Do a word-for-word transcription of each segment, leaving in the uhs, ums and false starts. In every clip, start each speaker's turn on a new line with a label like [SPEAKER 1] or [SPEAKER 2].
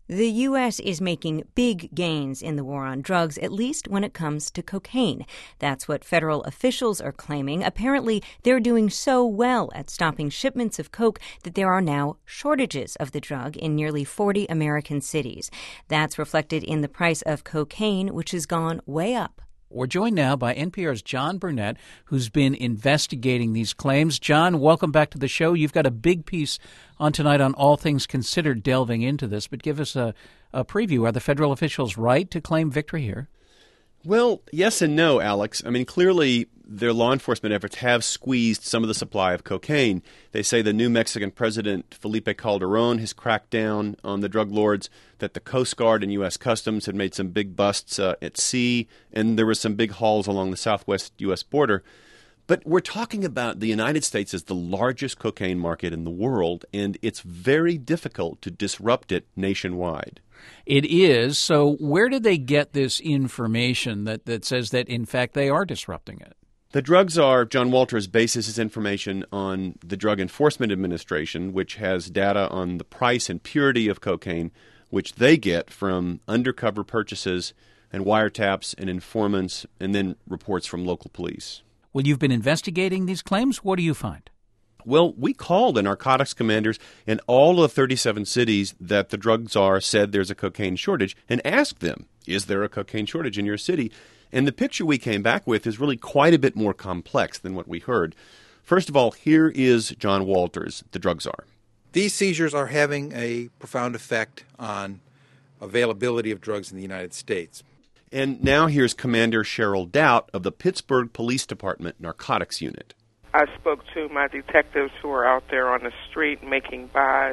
[SPEAKER 1] The U S is making big gains in the war on drugs, at least when it comes to cocaine. That's what federal officials are claiming. Apparently, they're doing so well at stopping shipments of coke that there are now shortages of the drug in nearly forty American cities. That's reflected in the price of cocaine, which has gone way up.
[SPEAKER 2] We're joined now by N P R's John Burnett, who's been investigating these claims. John, welcome back to the show. You've got a big piece on tonight on All Things Considered delving into this, but give us a, a preview. Are the federal officials right to claim victory here?
[SPEAKER 3] Well, yes and no, Alex. I mean, clearly their law enforcement efforts have squeezed some of the supply of cocaine. They say the new Mexican president, Felipe Calderon, has cracked down on the drug lords, that the Coast Guard and U S Customs had made some big busts uh, at sea, and there were some big hauls along the southwest U S border. But we're talking about the United States as the largest cocaine market in the world, and it's very difficult to disrupt it nationwide.
[SPEAKER 2] It is. So where did they get this information that, that says that, in fact, they are disrupting it?
[SPEAKER 3] The drug czar, John Walters, bases his information on the Drug Enforcement Administration, which has data on the price and purity of cocaine, which they get from undercover purchases and wiretaps and informants, and then reports from local police.
[SPEAKER 2] Well, you've been investigating these claims. What do you find?
[SPEAKER 3] Well, we called the narcotics commanders in all of thirty-seven cities that the drug czar said there's a cocaine shortage and asked them, is there a cocaine shortage in your city? And the picture we came back with is really quite a bit more complex than what we heard. First of all, here is John Walters, the drug czar.
[SPEAKER 4] These seizures are having a profound effect on availability of drugs in the United States.
[SPEAKER 3] And now here's Commander Cheryl Doubt of the Pittsburgh Police Department Narcotics Unit.
[SPEAKER 5] I spoke to my detectives who are out there on the street making buys,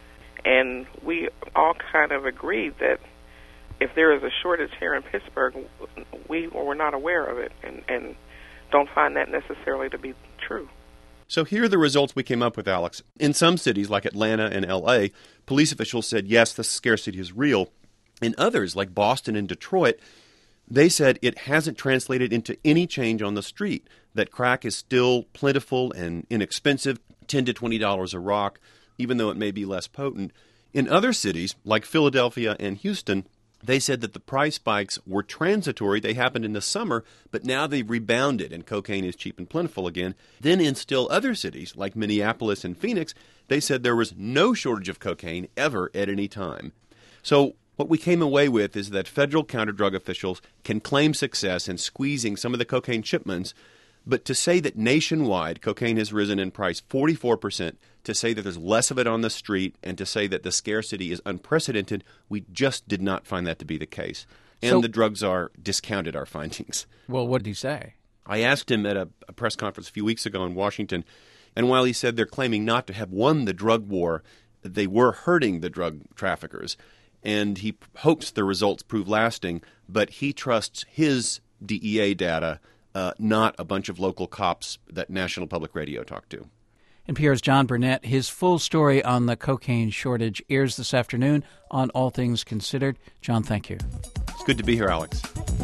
[SPEAKER 5] and we all kind of agreed that if there is a shortage here in Pittsburgh, we were not aware of it and, and don't find that necessarily to be true.
[SPEAKER 3] So here are the results we came up with, Alex. In some cities, like Atlanta and L A, police officials said, yes, the scarcity is real. In others, like Boston and Detroit, they said it hasn't translated into any change on the street, that crack is still plentiful and inexpensive, ten to twenty dollars a rock, even though it may be less potent. In other cities, like Philadelphia and Houston, they said that the price spikes were transitory. They happened in the summer, but now they've rebounded and cocaine is cheap and plentiful again. Then in still other cities, like Minneapolis and Phoenix, they said there was no shortage of cocaine ever at any time. So what we came away with is that federal counter-drug officials can claim success in squeezing some of the cocaine shipments, but to say that nationwide cocaine has risen in price forty-four percent, to say that there's less of it on the street, and to say that the scarcity is unprecedented, we just did not find that to be the case. And
[SPEAKER 2] So,
[SPEAKER 3] the drug czar discounted our findings.
[SPEAKER 2] Well, what did he say?
[SPEAKER 3] I asked him at a, a press conference a few weeks ago in Washington, and while he said they're claiming not to have won the drug war, they were hurting the drug traffickers, and he hopes the results prove lasting, but he trusts his D E A data, uh, not a bunch of local cops that National Public Radio talked to.
[SPEAKER 2] N P R's John Burnett. His full story on the cocaine shortage airs this afternoon on All Things Considered. John, thank you.
[SPEAKER 3] It's good to be here, Alex.